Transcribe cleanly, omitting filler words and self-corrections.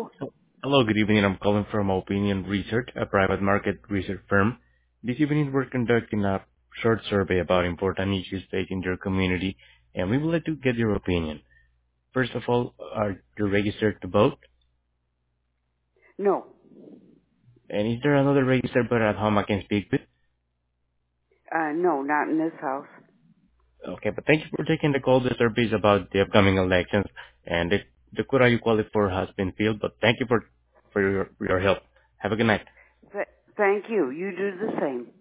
Hello? Hello, good evening. I'm calling from Opinion Research, a private market research firm. This evening, we're conducting a short survey about important issues facing your community, and we would like to get your opinion. First of all, are you registered to vote? No. And is there another registered voter at home I can speak with? No, not in this house. Okay, but thank you for taking the call. The survey is about the upcoming elections, and the quota you qualify for has been filled, but thank you for your help. Have a good night. Thank you. You do the same.